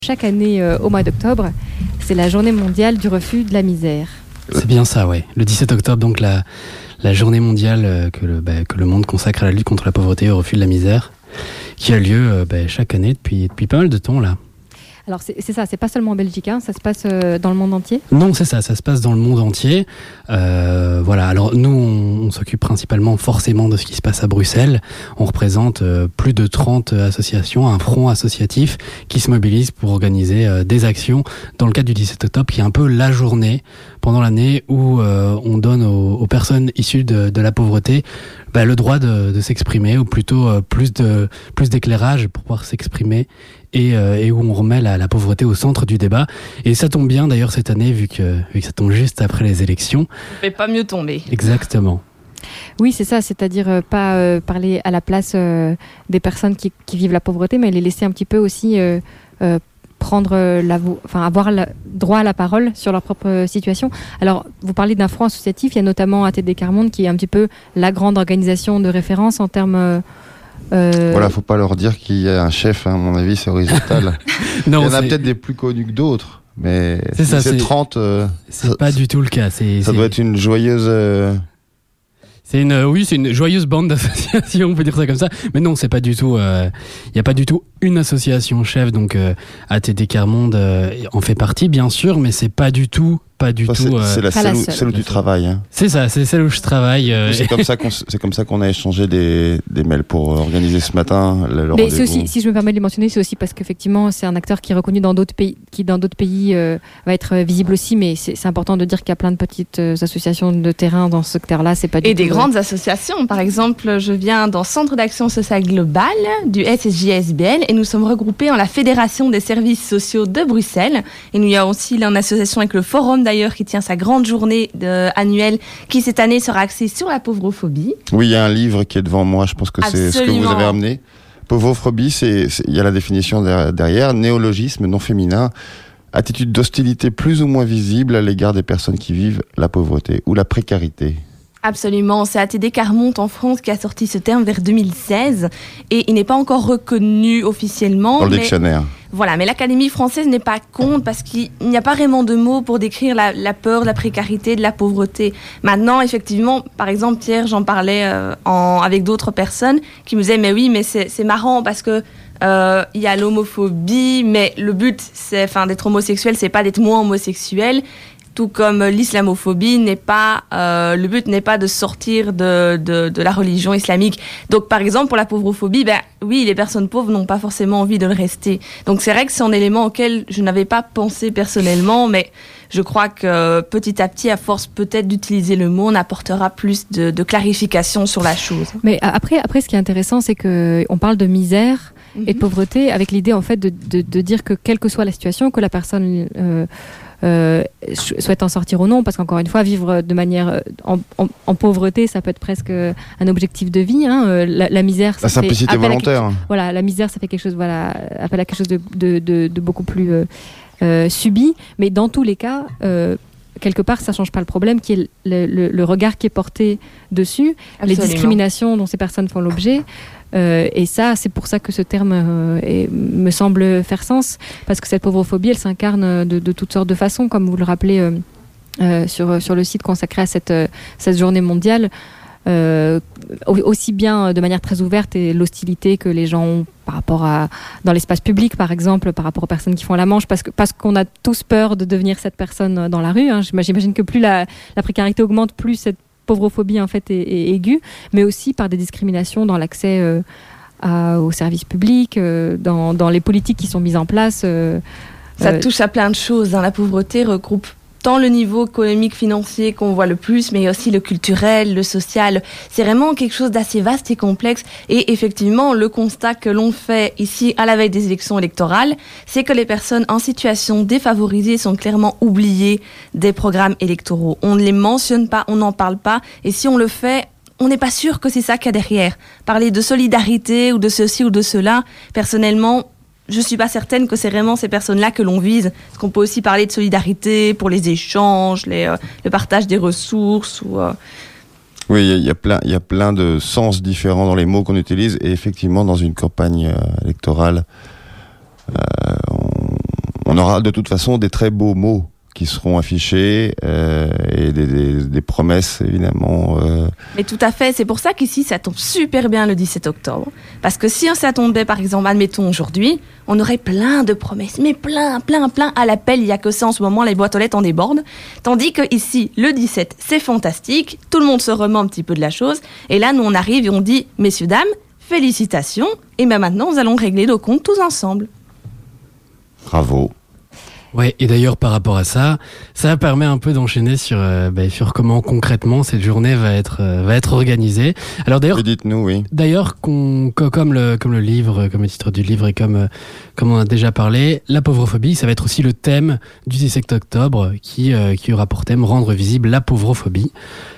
Chaque année, au mois d'octobre, c'est la journée mondiale du refus de la misère. C'est bien ça, ouais. Le 17 octobre, donc la journée mondiale que le monde consacre à la lutte contre la pauvreté et au refus de la misère, qui a lieu chaque année depuis pas mal de temps, là. Alors c'est ça, c'est pas seulement en Belgique, hein, ça se passe dans le monde entier. Non, c'est ça se passe dans le monde entier. Voilà, alors nous, on s'occupe principalement forcément de ce qui se passe à Bruxelles. On représente plus de 30 associations, un front associatif qui se mobilise pour organiser des actions dans le cadre du 17 octobre, qui est un peu la journée pendant l'année où on donne aux personnes issues de la pauvreté le droit de s'exprimer, ou plutôt plus d'éclairage pour pouvoir s'exprimer, et où on remet la pauvreté au centre du débat. Et ça tombe bien d'ailleurs cette année, vu que ça tombe juste après les élections. Ça ne peut pas mieux tomber. Exactement. Oui, c'est ça, c'est-à-dire pas parler à la place des personnes qui vivent la pauvreté, mais les laisser un petit peu aussi prendre avoir le droit à la parole sur leur propre situation. Alors, vous parlez d'un front associatif, il y a notamment ATD Quart Monde qui est un petit peu la grande organisation de référence en termes... Voilà, faut pas leur dire qu'il y a un chef, hein, à mon avis, c'est horizontal. Non, il y en a peut-être des plus connus que d'autres, mais c'est 30... c'est pas du tout le cas. Ça doit être une joyeuse... C'est une joyeuse bande d'associations, on peut dire ça comme ça. Mais non, c'est pas du tout. Il y a pas du tout une association chef. Donc ATD Quart Monde en fait partie, bien sûr, mais c'est pas du tout. C'est celle où tu travailles. Hein. C'est ça, c'est celle où je travaille. C'est comme ça qu'on a échangé des mails pour organiser ce matin le Mais rendez-vous. c'est aussi, si je me permets de les mentionner, c'est aussi parce qu'effectivement, c'est un acteur qui est reconnu dans d'autres pays, qui dans d'autres pays va être visible aussi. Mais c'est important de dire qu'il y a plein de petites associations de terrain dans ce secteur-là. C'est pas du et tout, des grandes associations. Par exemple, je viens d'un centre d'action sociale globale du SSJSBL et nous sommes regroupés en la Fédération des services sociaux de Bruxelles. Et nous y a aussi une association avec le Forum d'ailleurs qui tient sa grande journée annuelle qui cette année sera axée sur la pauvrophobie. Oui, il y a un livre qui est devant moi, je pense que c'est ce que vous avez amené. Pauvrophobie, il y a la définition derrière, néologisme non féminin, attitude d'hostilité plus ou moins visible à l'égard des personnes qui vivent la pauvreté ou la précarité. Absolument, c'est ATD Quart Monde en France qui a sorti ce terme vers 2016 et il n'est pas encore reconnu officiellement. Dans le dictionnaire. Voilà, mais l'Académie française n'est pas contre parce qu'il n'y a pas vraiment de mots pour décrire la peur, de la précarité, de la pauvreté. Maintenant, effectivement, par exemple, Pierre, j'en parlais avec d'autres personnes qui me disaient « mais oui, mais c'est marrant parce que il y a l'homophobie, mais le but d'être homosexuel, c'est pas d'être moins homosexuel ». Tout comme l'islamophobie le but n'est pas de sortir de la religion islamique. Donc, par exemple, pour la pauvrophobie, oui, les personnes pauvres n'ont pas forcément envie de le rester. Donc, c'est vrai que c'est un élément auquel je n'avais pas pensé personnellement, mais je crois que petit à petit, à force peut-être d'utiliser le mot, on apportera plus de clarification sur la chose. Mais après, ce qui est intéressant, c'est qu'on parle de misère et de pauvreté avec l'idée, en fait, de dire que quelle que soit la situation, que la personne... souhaite en sortir ou non, parce qu'encore une fois, vivre de manière en pauvreté, ça peut être presque un objectif de vie. Hein. La misère, ça la simplicité volontaire. Voilà, la misère, ça fait quelque chose, appelle à quelque chose de beaucoup plus subi. Mais dans tous les cas, quelque part, ça change pas le problème, qui est le regard qui est porté dessus, absolument. Les discriminations dont ces personnes font l'objet. Et ça, c'est pour ça que ce terme me semble faire sens, parce que cette pauvrophobie, elle s'incarne de toutes sortes de façons, comme vous le rappelez sur le site consacré à cette journée mondiale, aussi bien de manière très ouverte et l'hostilité que les gens ont par rapport dans l'espace public, par exemple, par rapport aux personnes qui font la manche, parce qu'on a tous peur de devenir cette personne dans la rue. Hein. J'imagine que plus la précarité augmente, plus cette pauvrophobie en fait est aiguë, mais aussi par des discriminations dans l'accès aux services publics, dans les politiques qui sont mises en place. Ça touche à plein de choses. La pauvreté regroupe tant le niveau économique, financier qu'on voit le plus, mais aussi le culturel, le social. C'est vraiment quelque chose d'assez vaste et complexe. Et effectivement, le constat que l'on fait ici à la veille des élections électorales, c'est que les personnes en situation défavorisée sont clairement oubliées des programmes électoraux. On ne les mentionne pas, on n'en parle pas. Et si on le fait, on n'est pas sûr que c'est ça qu'il y a derrière. Parler de solidarité ou de ceci ou de cela, personnellement, je ne suis pas certaine que c'est vraiment ces personnes-là que l'on vise. Parce qu'on peut aussi parler de solidarité pour les échanges, le partage des ressources. Oui, il y a plein de sens différents dans les mots qu'on utilise. Et effectivement, dans une campagne électorale, aura de toute façon des très beaux mots qui seront affichés et des promesses évidemment. Mais tout à fait, c'est pour ça qu'ici ça tombe super bien le 17 octobre. Parce que si ça tombait par exemple, admettons aujourd'hui, on aurait plein de promesses, mais plein à l'appel, il n'y a que ça en ce moment, les boîtes aux lettres en débordent. Tandis que ici, le 17, c'est fantastique, tout le monde se remet un petit peu de la chose. Et là, nous on arrive et on dit, messieurs, dames, félicitations, et bien maintenant nous allons régler nos comptes tous ensemble. Bravo. Ouais, et d'ailleurs par rapport à ça permet un peu d'enchaîner sur comment concrètement cette journée va être organisée. Alors d'ailleurs, dites-nous, oui. D'ailleurs, comme le livre, comme le titre du livre et comme on a déjà parlé, la pauvrophobie, ça va être aussi le thème du 17 octobre qui aura pour thème rendre visible la pauvrophobie.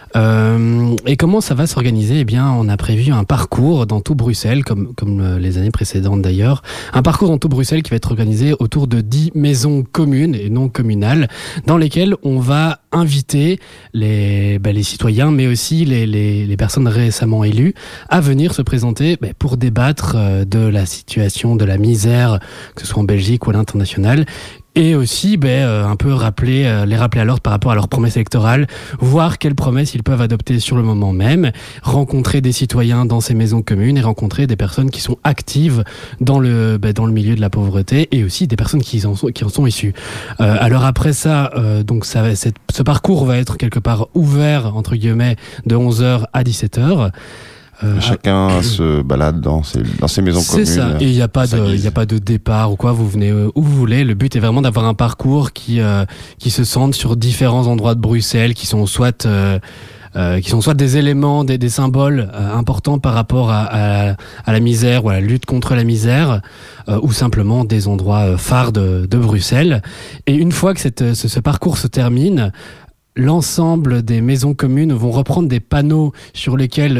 Et comment ça va s'organiser ? Eh bien, on a prévu un parcours dans tout Bruxelles, comme les années précédentes d'ailleurs. Un parcours dans tout Bruxelles qui va être organisé autour de 10 maisons communes et non communales, dans lesquelles on va inviter les citoyens, mais aussi les personnes récemment élues, à venir se présenter pour débattre de la situation, de la misère, que ce soit en Belgique ou à l'international. Et aussi un peu les rappeler à l'ordre par rapport à leurs promesses électorales, voir quelles promesses ils peuvent adopter sur le moment même, rencontrer des citoyens dans ces maisons communes et rencontrer des personnes qui sont actives dans le milieu de la pauvreté et aussi des personnes qui en sont issues. Alors après ça, ce parcours va être quelque part ouvert entre guillemets de 11h à 17h. Chacun se balade dans ces maisons communes. C'est ça. Et il n'y a pas de départ ou quoi. Vous venez où vous voulez. Le but est vraiment d'avoir un parcours qui se centre sur différents endroits de Bruxelles, qui sont soit des éléments, des symboles importants par rapport à la misère ou à la lutte contre la misère, ou simplement des endroits phares de Bruxelles. Et une fois que ce parcours se termine, l'ensemble des maisons communes vont reprendre des panneaux sur lesquels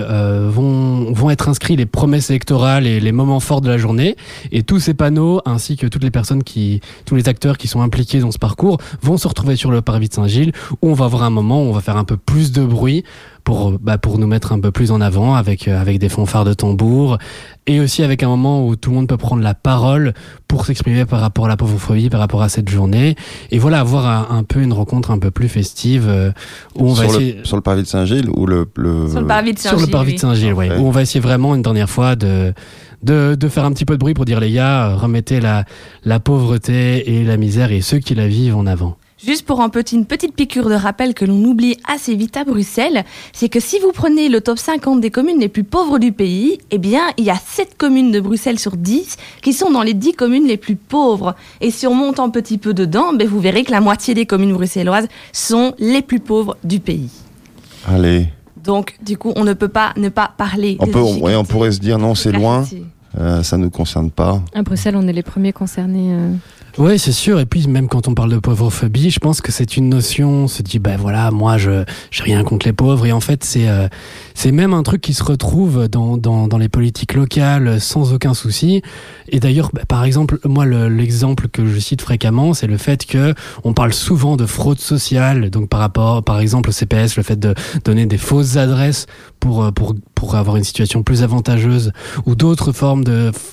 vont être inscrits les promesses électorales et les moments forts de la journée. Et tous ces panneaux, ainsi que toutes les personnes tous les acteurs qui sont impliqués dans ce parcours, vont se retrouver sur le parvis de Saint-Gilles, où on va avoir un moment où on va faire un peu plus de bruit pour nous mettre un peu plus en avant avec des fanfares de tambour, et aussi avec un moment où tout le monde peut prendre la parole pour s'exprimer par rapport à la pauvrophobie, par rapport à cette journée, et voilà, avoir un peu une rencontre un peu plus festive où on va essayer sur le parvis de Saint-Gilles ou sur le parvis de Saint-Gilles, sur le parvis de Saint-Gilles, oui. Ouais, où on va essayer vraiment une dernière fois de faire un petit peu de bruit pour dire, les gars, remettez la pauvreté et la misère et ceux qui la vivent en avant. Juste pour une petite piqûre de rappel que l'on oublie assez vite à Bruxelles, c'est que si vous prenez le top 50 des communes les plus pauvres du pays, eh bien, il y a 7 communes de Bruxelles sur 10 qui sont dans les 10 communes les plus pauvres. Et si on monte un petit peu dedans, vous verrez que la moitié des communes bruxelloises sont les plus pauvres du pays. Allez. Donc, du coup, on ne peut pas ne pas parler. On pourrait se dire, non, c'est loin, ça ne nous concerne pas. À Bruxelles, on est les premiers concernés. Oui, c'est sûr. Et puis, même quand on parle de pauvrophobie, je pense que c'est une notion, on se dit, moi, j'ai rien contre les pauvres. Et en fait, c'est même un truc qui se retrouve dans les politiques locales sans aucun souci. Et d'ailleurs, par exemple, moi, l'exemple que je cite fréquemment, c'est le fait que on parle souvent de fraude sociale. Donc, par rapport, par exemple, au CPS, le fait de donner des fausses adresses pour avoir une situation plus avantageuse, ou d'autres formes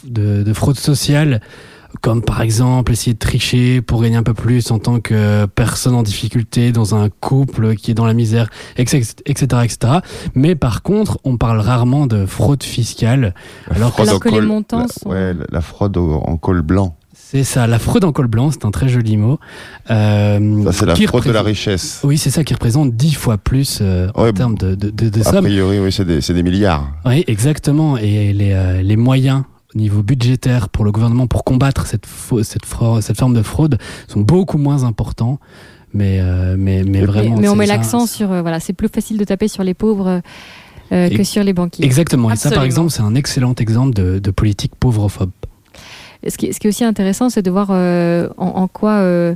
de fraude sociale, comme par exemple essayer de tricher pour gagner un peu plus en tant que personne en difficulté dans un couple qui est dans la misère, etc., etc. Mais par contre, on parle rarement de fraude fiscale. Alors que les montants sont... la fraude en col blanc. C'est ça, la fraude en col blanc, c'est un très joli mot. Ça, c'est la fraude de la richesse. Oui, c'est ça, qui représente 10 fois plus en termes de somme. A priori, oui, c'est des milliards. Oui, exactement. Et les moyens au niveau budgétaire pour le gouvernement pour combattre cette forme de fraude sont beaucoup moins importants. Mais vraiment. Mais on met l'accent sur c'est plus facile de taper sur les pauvres que sur les banquiers. Exactement. Absolument. Et ça, par exemple, c'est un excellent exemple de politique pauvrophobe. Ce qui est aussi intéressant, c'est de voir en quoi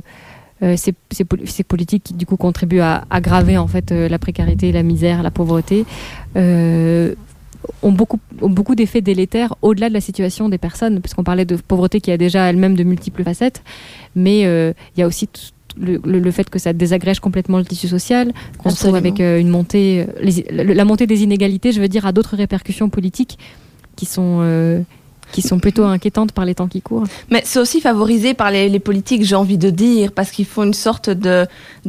ces politiques qui du coup contribuent à aggraver en fait la précarité, la misère, la pauvreté. Ont beaucoup d'effets délétères au-delà de la situation des personnes, puisqu'on parlait de pauvreté qui a déjà elle-même de multiples facettes, mais il y a aussi le fait que ça désagrège complètement le tissu social, qu'on se trouve avec une montée, la montée des inégalités, je veux dire, a d'autres répercussions politiques qui sont qui sont plutôt inquiétantes par les temps qui courent. Mais c'est aussi favorisé par les politiques, j'ai envie de dire, parce qu'ils font une sorte de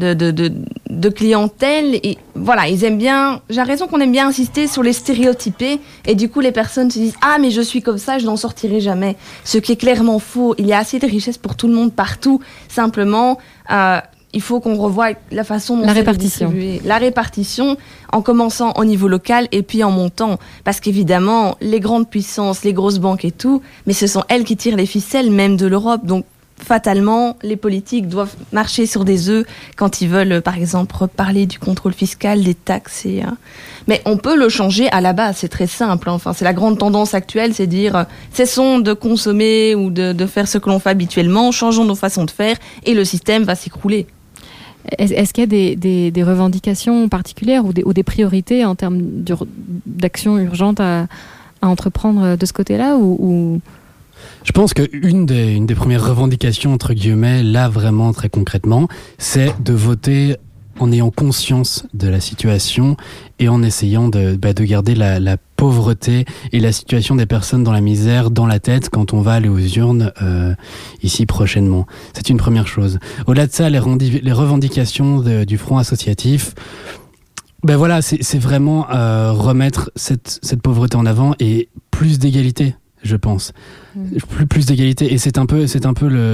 clientèle. Et voilà, ils aiment bien. J'ai l'impression qu'on aime bien insister sur les stéréotypés. Et du coup, les personnes se disent « Ah, mais je suis comme ça, je n'en sortirai jamais ». Ce qui est clairement faux. Il y a assez de richesses pour tout le monde partout. Simplement, il faut qu'on revoie la façon dont la répartition. La répartition, en commençant au niveau local et puis en montant. Parce qu'évidemment, les grandes puissances, les grosses banques et tout, mais ce sont elles qui tirent les ficelles même de l'Europe. Donc, fatalement, les politiques doivent marcher sur des œufs quand ils veulent, par exemple, parler du contrôle fiscal, des taxes. Mais on peut le changer à la base, c'est très simple. Enfin, c'est la grande tendance actuelle, c'est dire cessons de consommer ou de faire ce que l'on fait habituellement, changeons nos façons de faire et le système va s'écrouler. Est-ce qu'il y a des revendications particulières ou des priorités en termes d'action urgente à entreprendre de ce côté-là ou... Je pense qu'une des premières revendications, entre guillemets, là vraiment très concrètement, c'est de voter en ayant conscience de la situation et en essayant de garder la pauvreté et la situation des personnes dans la misère dans la tête quand on va aller aux urnes ici prochainement. C'est une première chose. Au-delà de ça, les revendications du Front associatif, voilà, c'est vraiment remettre cette pauvreté en avant et plus d'égalité, je pense. Plus d'égalité, et c'est un peu c'est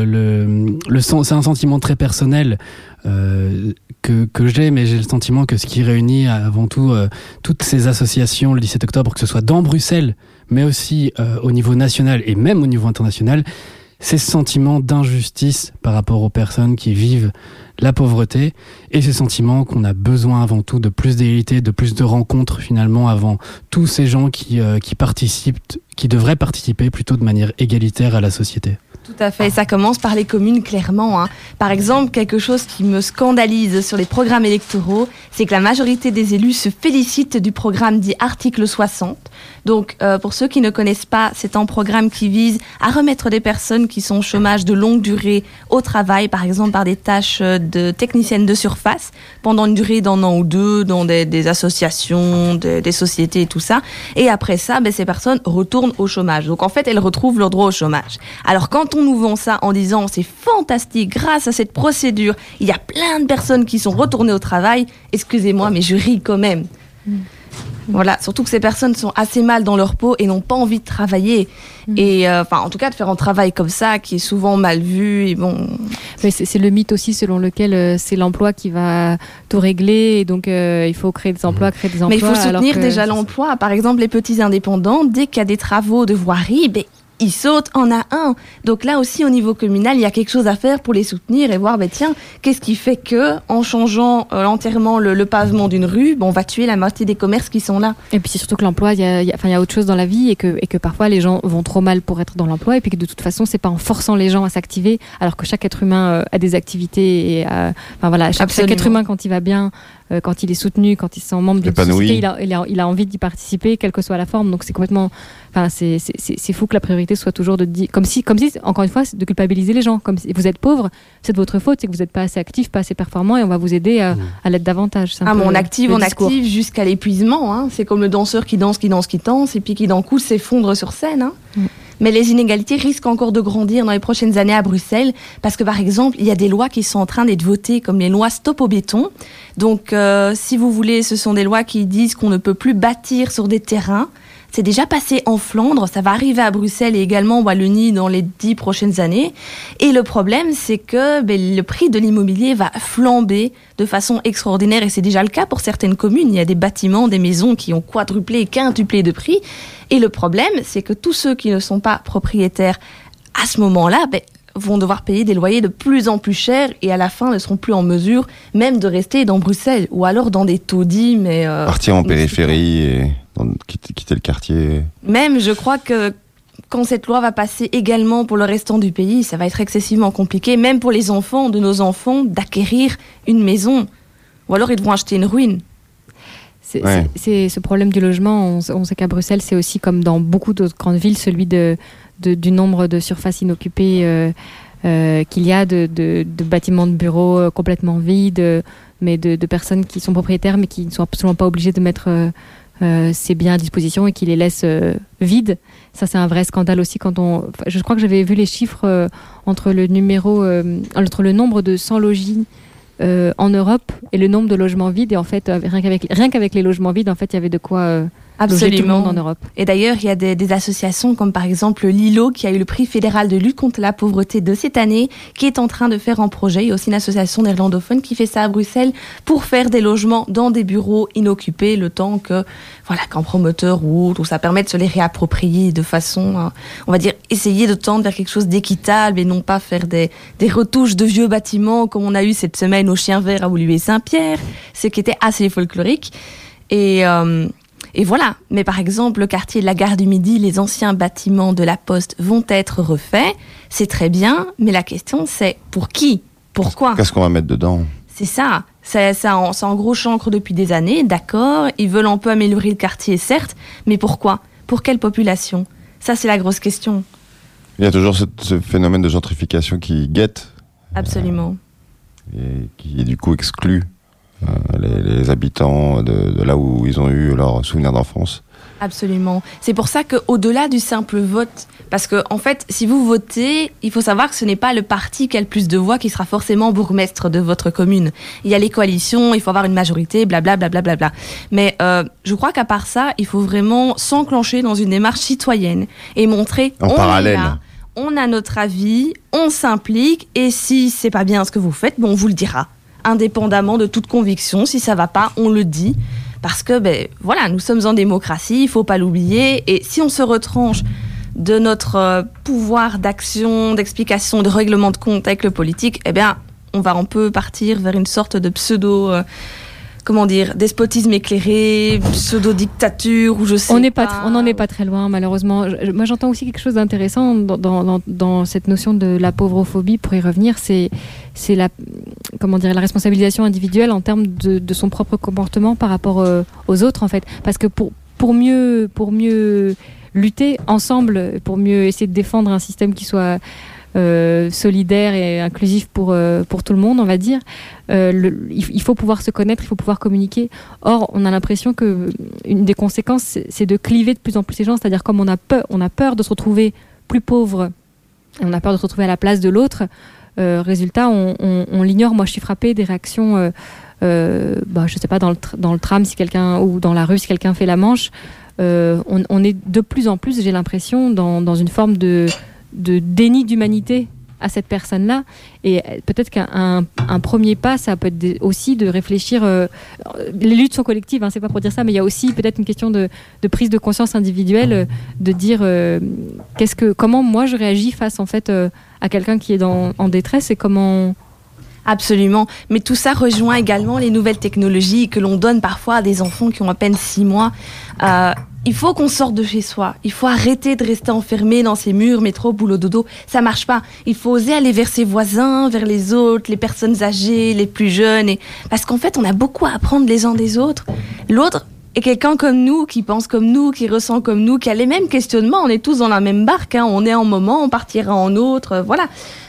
un sentiment très personnel que j'ai, mais j'ai le sentiment que ce qui réunit avant tout toutes ces associations le 17 octobre, que ce soit dans Bruxelles mais aussi au niveau national et même au niveau international, c'est ce sentiment d'injustice par rapport aux personnes qui vivent la pauvreté, et ce sentiment qu'on a besoin avant tout de plus d'égalité, de plus de rencontres finalement avant tous ces gens qui participent, qui devraient participer plutôt de manière égalitaire à la société. Tout à fait, ça commence par les communes clairement. Par exemple, quelque chose qui me scandalise sur les programmes électoraux, c'est que la majorité des élus se félicitent du programme dit article 60. Donc, pour ceux qui ne connaissent pas, c'est un programme qui vise à remettre des personnes qui sont au chômage de longue durée au travail, par exemple par des tâches de technicienne de surface, pendant une durée d'un an ou deux, dans des associations, des sociétés et tout ça. Et après ça, ces personnes retournent au chômage. Donc, en fait, elles retrouvent leur droit au chômage. Alors, quand on nous vend ça en disant c'est fantastique, grâce à cette procédure, il y a plein de personnes qui sont retournées au travail, excusez-moi, mais je ris quand même. Voilà, surtout que ces personnes sont assez mal dans leur peau et n'ont pas envie de travailler. Et en tout cas, de faire un travail comme ça, qui est souvent mal vu. Et bon. Mais c'est le mythe aussi selon lequel c'est l'emploi qui va tout régler. Et donc, il faut créer des emplois, Mais il faut soutenir déjà l'emploi. Par exemple, les petits indépendants, dès qu'il y a des travaux de voirie, ils sautent en à un. Donc là aussi, au niveau communal, il y a quelque chose à faire pour les soutenir et voir, tiens, qu'est-ce qui fait que, en changeant entièrement le pavement d'une rue, on va tuer la moitié des commerces qui sont là. Et puis c'est surtout que l'emploi, il y a autre chose dans la vie et que parfois les gens vont trop mal pour être dans l'emploi, et puis que de toute façon, c'est pas en forçant les gens à s'activer, alors que chaque être humain a des activités et chaque être humain, quand il va bien, quand il est soutenu, quand il se sent membre d'une société, il a envie d'y participer, quelle que soit la forme. Donc c'est complètement, c'est fou que la priorité soit toujours de dire, comme si encore une fois, c'est de culpabiliser les gens. Comme si vous êtes pauvre, c'est de votre faute, c'est que vous n'êtes pas assez actif, pas assez performant, et on va vous aider à l'être davantage. On active jusqu'à l'épuisement. C'est comme le danseur qui danse, et puis qui d'un coup s'effondre sur scène. Mais les inégalités risquent encore de grandir dans les prochaines années à Bruxelles, parce que par exemple, il y a des lois qui sont en train d'être votées, comme les lois Stop au béton. Donc, si vous voulez, ce sont des lois qui disent qu'on ne peut plus bâtir sur des terrains. C'est déjà passé en Flandre, ça va arriver à Bruxelles et également en Wallonie dans les 10 prochaines années. Et le problème, c'est que le prix de l'immobilier va flamber de façon extraordinaire, et c'est déjà le cas pour certaines communes. Il y a des bâtiments, des maisons qui ont quadruplé et quintuplé de prix. Et le problème, c'est que tous ceux qui ne sont pas propriétaires à ce moment-là, vont devoir payer des loyers de plus en plus chers, et à la fin ne seront plus en mesure même de rester dans Bruxelles, ou alors dans des taudis. Partir en périphérie et quitter le quartier. Même, je crois que quand cette loi va passer également pour le restant du pays, ça va être excessivement compliqué, même pour les enfants de nos enfants, d'acquérir une maison. Ou alors ils devront acheter une ruine. C'est ce problème du logement. On sait qu'à Bruxelles, c'est aussi comme dans beaucoup d'autres grandes villes, celui du nombre de surfaces inoccupées qu'il y a, de bâtiments de bureaux complètement vides, mais de personnes qui sont propriétaires mais qui ne sont absolument pas obligées de mettre ces biens à disposition et qui les laissent vides. Ça, c'est un vrai scandale aussi. Je crois que j'avais vu les chiffres entre le nombre de sans-logis en Europe et le nombre de logements vides. Et en fait, rien qu'avec les logements vides, en fait, il y avait de quoi loger tout le monde en Europe. Et d'ailleurs, il y a des associations comme par exemple Lilo, qui a eu le prix fédéral de lutte contre la pauvreté de cette année, qui est en train de faire un projet. Il y a aussi une association néerlandophone qui fait ça à Bruxelles pour faire des logements dans des bureaux inoccupés, le temps qu'un promoteur ou autre, où ça permet de se les réapproprier de façon, on va dire, essayer de tendre vers quelque chose d'équitable et non pas faire des retouches de vieux bâtiments comme on a eu cette semaine au Chien Vert à Woluwe-Saint-Pierre, ce qui était assez folklorique. Et voilà. Mais par exemple, le quartier de la Gare du Midi, les anciens bâtiments de la Poste vont être refaits. C'est très bien, mais la question c'est pour qui ? Pourquoi ? Qu'est-ce qu'on va mettre dedans ? C'est ça. C'est en gros chancre depuis des années, d'accord. Ils veulent un peu améliorer le quartier, certes, mais pourquoi ? Pour quelle population ? Ça, c'est la grosse question. Il y a toujours ce phénomène de gentrification qui guette. Absolument. Et qui, du coup, exclut les habitants de là où ils ont eu leurs souvenirs d'enfance. Absolument. C'est pour ça qu'au-delà du simple vote, parce que en fait, si vous votez, il faut savoir que ce n'est pas le parti qui a le plus de voix qui sera forcément bourgmestre de votre commune. Il y a les coalitions, il faut avoir une majorité, blablabla. Mais je crois qu'à part ça, il faut vraiment s'enclencher dans une démarche citoyenne et montrer en parallèle. On a notre avis, on s'implique, et si c'est pas bien ce que vous faites, on vous le dira. Indépendamment de toute conviction, si ça va pas, on le dit. Parce que, nous sommes en démocratie, il faut pas l'oublier. Et si on se retranche de notre pouvoir d'action, d'explication, de règlement de compte avec le politique, on va un peu partir vers une sorte de despotisme éclairé, pseudo-dictature, ou je sais pas. On n'en est pas très loin, malheureusement. Moi, j'entends aussi quelque chose d'intéressant dans cette notion de la pauvrophobie, pour y revenir, c'est la responsabilisation individuelle en termes de son propre comportement par rapport aux autres, en fait. Parce que pour mieux lutter ensemble, pour mieux essayer de défendre un système qui soit solidaire et inclusif pour tout le monde, on va dire, il faut pouvoir se connaître, il faut pouvoir communiquer. Or, on a l'impression que une des conséquences, c'est de cliver de plus en plus ces gens, c'est-à-dire comme on a peur de se retrouver plus pauvre, et on a peur de se retrouver à la place de l'autre, résultat, on l'ignore. Moi, je suis frappée des réactions, je sais pas, dans le tram si quelqu'un, ou dans la rue si quelqu'un fait la manche. On est de plus en plus, j'ai l'impression, dans une forme de déni d'humanité à cette personne-là. Et peut-être qu'un premier pas, ça peut être aussi de réfléchir. Les luttes sont collectives, c'est pas pour dire ça, mais il y a aussi peut-être une question de prise de conscience individuelle, de dire comment moi je réagis face en fait à quelqu'un qui est en détresse, et comment. Absolument, mais tout ça rejoint également les nouvelles technologies que l'on donne parfois à des enfants qui ont à peine 6 mois. Il faut qu'on sorte de chez soi. Il faut arrêter de rester enfermé dans ces murs, métro, boulot, dodo. Ça marche pas. Il faut oser aller vers ses voisins, vers les autres, les personnes âgées, les plus jeunes. Parce qu'en fait, on a beaucoup à apprendre les uns des autres. L'autre est quelqu'un comme nous, qui pense comme nous, qui ressent comme nous, qui a les mêmes questionnements. On est tous dans la même barque. On est en moment, on partira en autre. Voilà.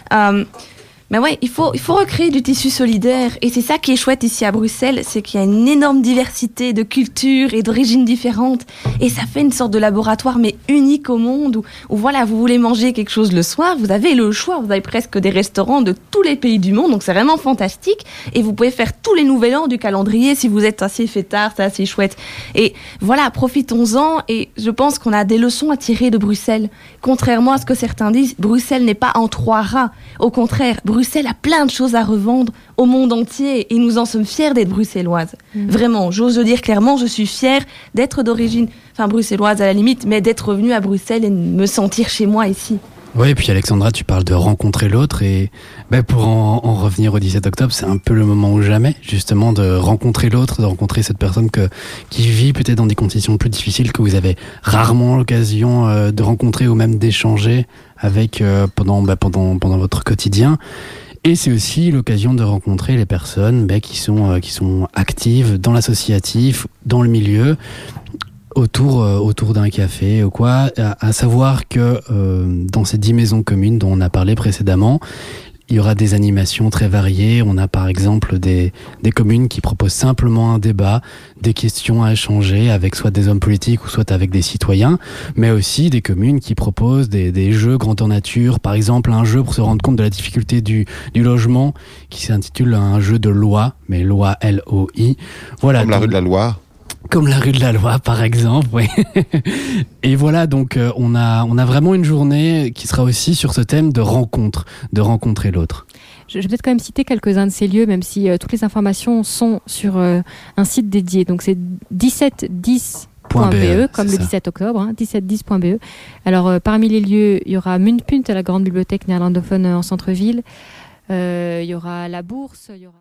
Mais ouais, il faut recréer du tissu solidaire. Et c'est ça qui est chouette ici à Bruxelles, c'est qu'il y a une énorme diversité de cultures et d'origines différentes. Et ça fait une sorte de laboratoire, mais unique au monde, où voilà, vous voulez manger quelque chose le soir, vous avez le choix. Vous avez presque des restaurants de tous les pays du monde, donc c'est vraiment fantastique. Et vous pouvez faire tous les nouvel an du calendrier si vous êtes assez fêtard, c'est assez chouette. Et voilà, profitons-en. Et je pense qu'on a des leçons à tirer de Bruxelles. Contrairement à ce que certains disent, Bruxelles n'est pas en 3 rats. Au contraire, Bruxelles a plein de choses à revendre au monde entier, et nous en sommes fiers d'être bruxelloises. Vraiment, j'ose le dire clairement, je suis fière d'être d'origine, bruxelloise à la limite, mais d'être revenue à Bruxelles et de me sentir chez moi ici. Oui, et puis Alexandra, tu parles de rencontrer l'autre, et pour en revenir au 17 octobre, c'est un peu le moment ou jamais, justement, de rencontrer l'autre, de rencontrer cette personne qui vit peut-être dans des conditions plus difficiles, que vous avez rarement l'occasion de rencontrer ou même d'échanger avec pendant votre quotidien. Et c'est aussi l'occasion de rencontrer les personnes qui sont actives dans l'associatif, dans le milieu, autour d'un café ou quoi, à savoir que dans ces 10 maisons communes dont on a parlé précédemment, il y aura des animations très variées. On a par exemple des communes qui proposent simplement un débat, des questions à échanger avec soit des hommes politiques ou soit avec des citoyens, mais aussi des communes qui proposent des jeux grandeur nature. Par exemple, un jeu pour se rendre compte de la difficulté du logement qui s'intitule un jeu de loi, mais loi L-O-I. Voilà. Comme la rue de la Loire. Comme la rue de la Loire, par exemple, oui. Et voilà, donc on a vraiment une journée qui sera aussi sur ce thème de rencontre, de rencontrer l'autre. Je vais peut-être quand même citer quelques-uns de ces lieux, même si toutes les informations sont sur un site dédié. Donc c'est 1710.be, comme le 17 octobre, 1710.be. Alors parmi les lieux, il y aura Muntpunt à la grande bibliothèque néerlandophone en centre-ville. Il y aura la Bourse, il y aura...